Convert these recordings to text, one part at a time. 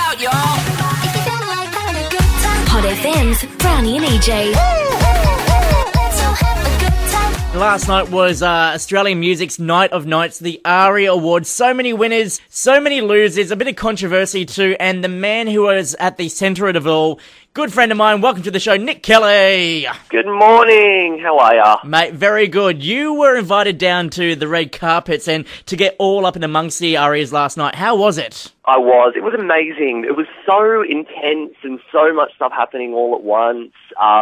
out, y'all. Hot FM's Brownie and EJ. Last night was Australian music's Night of Nights, the ARIA Awards. So many winners, so many losers, a bit of controversy too, and the man who was at the centre of it all, good friend of mine, welcome to the show, Nick Kelly. Good morning, how are ya? Mate, very good. You were invited down to the red carpets and to get all up and amongst the ARIAs last night. How was it? I was. It was amazing. It was so intense and so much stuff happening all at once.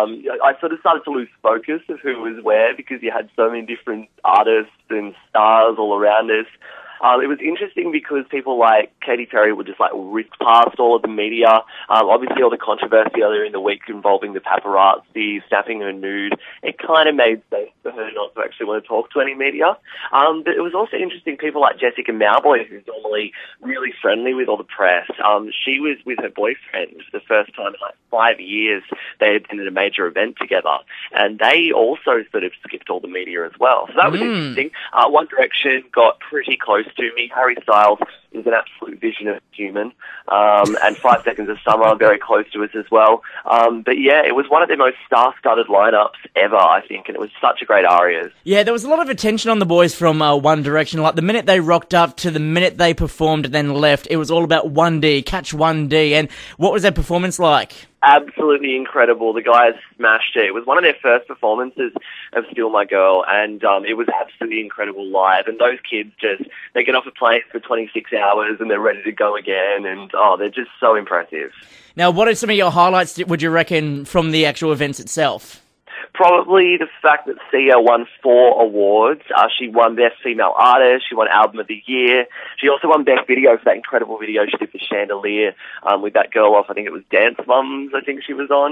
I sort of started to lose focus of who was where because you had so many different artists and stars all around us. It was interesting because people like Katy Perry would just rip past all of the media. Obviously all the controversy earlier in the week involving the paparazzi snapping her nude, it kind of made sense for her not to actually want to talk to any media. But it was also interesting, people like Jessica Mauboy, who's normally really friendly with all the press. She was with her boyfriend for the first time in 5 years. They had been at a major event together, and they also sort of skipped all the media as well. So that was interesting. One Direction got pretty close to me. Harry Styles is an absolute vision of a human. And 5 Seconds of Summer are very close to us as well. But yeah, it was one of the most star-studded lineups ever, I think, and it was such a great ARIAs. Yeah, there was a lot of attention on the boys from One Direction. Like the minute they rocked up to the minute they performed and then left, it was all about 1D, catch 1D. And what was their performance like? Absolutely incredible. The guys smashed it. It was one of their first performances of Still My Girl, and it was absolutely incredible live. And those kids they get off a plane for 26 hours and they're ready to go again, and they're just so impressive. Now, what are some of your highlights, would you reckon, from the actual events itself? Probably the fact that Sia won 4 awards. She won Best Female Artist, she won Album of the Year, she also won Best Video for that incredible video she did for Chandelier with that girl off, I think it was Dance Mums, I think she was on.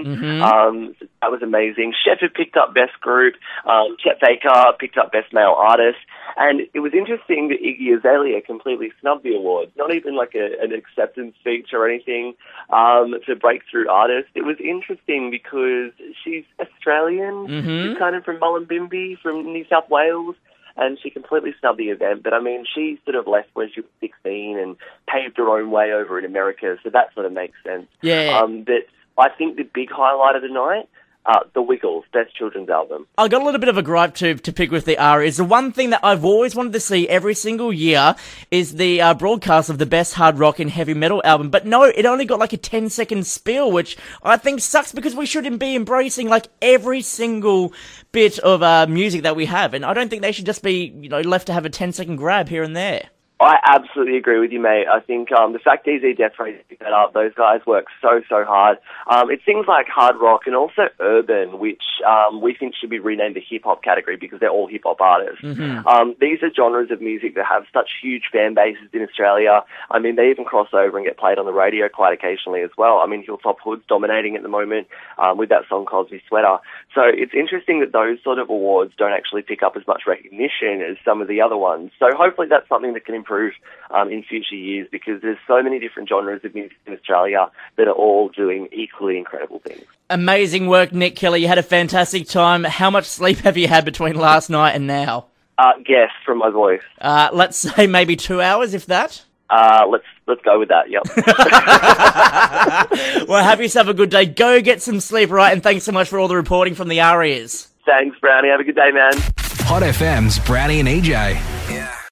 That was amazing. Shepherd picked up Best Group, Chet Baker picked up Best Male Artist, and it was interesting that Iggy Azalea completely snubbed the awards, not even like an acceptance speech or anything to Breakthrough Artist. It was interesting because she's Australian. She's kind of from Mullumbimby, from New South Wales, and she completely snubbed the event. But, I mean, she sort of left when she was 16 and paved her own way over in America, so that sort of makes sense. Yeah. But I think the big highlight of the night, The Wiggles, Best Children's Album. I got a little bit of a gripe to pick with the ARIAs. The one thing that I've always wanted to see every single year is the broadcast of the Best Hard Rock and Heavy Metal Album. But no, it only got like a 10-second spiel, which I think sucks because we should be embracing like every single bit of music that we have. And I don't think they should just be left to have a 10-second grab here and there. I absolutely agree with you, mate. I think the fact Easy Death Race picked that up, those guys work so hard. It's things like hard rock and also urban, which we think should be renamed the hip-hop category because they're all hip-hop artists. These are genres of music that have such huge fan bases in Australia. I mean, they even cross over and get played on the radio quite occasionally as well. I mean, Hilltop Hood's dominating at the moment with that song Cosby Sweater. So it's interesting that those sort of awards don't actually pick up as much recognition as some of the other ones. So hopefully that's something that can improve in future years because there's so many different genres of music in Australia that are all doing equally incredible things. Amazing work, Nick Kelly. You had a fantastic time. How much sleep have you had between last night and now? Guess from my voice. Let's say maybe 2 hours, if that. Let's go with that, yep. Well, have yourself a good day. Go get some sleep, right? And thanks so much for all the reporting from the ARIAs. Thanks, Brownie. Have a good day, man. Hot FM's Brownie and EJ. Yeah.